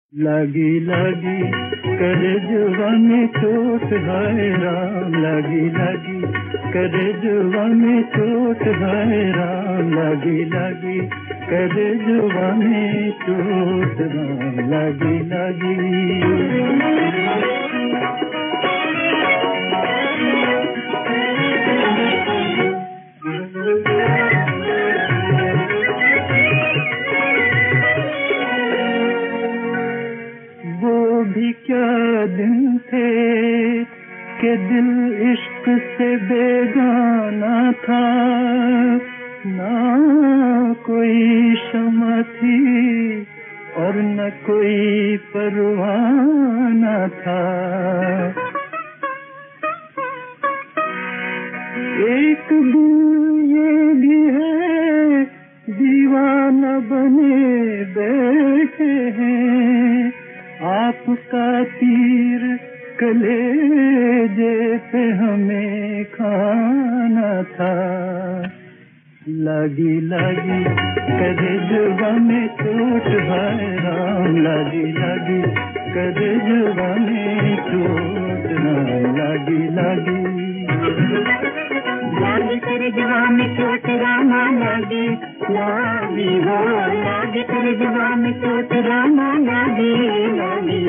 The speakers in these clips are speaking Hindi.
लागी लागी कलेजवा में चोट है राम, लागी लागी कलेजवा में चोट है राम, लागी लागी कलेजवा में चोट राम, लागी लागी। भी क्या दिन थे कि दिल इश्क से बेगाना था, ना कोई शम्मा थी और न कोई परवाना था। एक दिन ये भी है दीवाना बने बैठे हैं, आपका तीर कलेजे पे हमें खाना था। लागी लागी कलेजवा में चोट है राम, लागी लागी कलेजवा में चोट राम, लागी लागी। लागी कलेजवा में चोट रामा, लागी लागी हो, लागी कलेजवा में चोट रामा, लागी लागी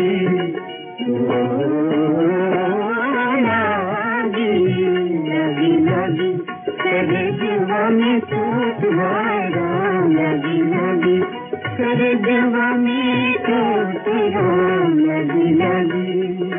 लागी लागी लागी कलेजवा में चोट है राम, लागी लागी कलेजवा में चोट राम, लागी लागी।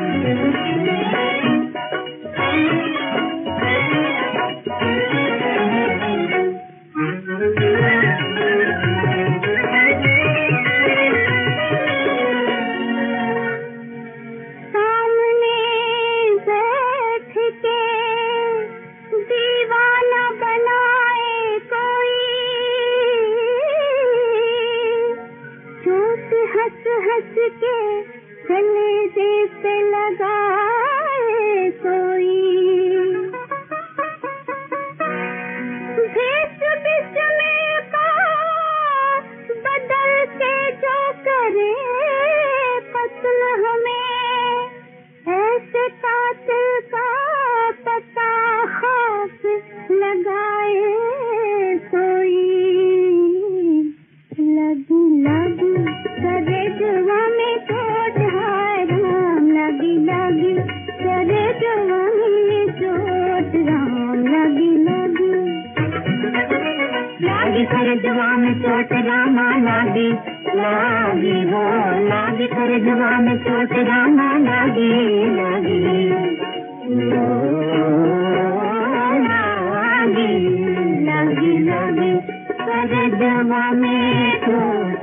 हंस हंस के कलेजे पे लगाए कोई, भेष बिस्मे का बदल के जो करे पत्न हमें, ऐसे कातिल का पता खौफ लगाए कोई। लगी लगी कलेजवा में चोट है राम, लगी लगी कलेजवा में चोट राम, लगी लगी। लागी कलेजवा में चोट रामा, लागी लागी हो, लागी कलेजवा में चोट रामा, लागी लागी लागी लागी लागी कलेजवा में चोट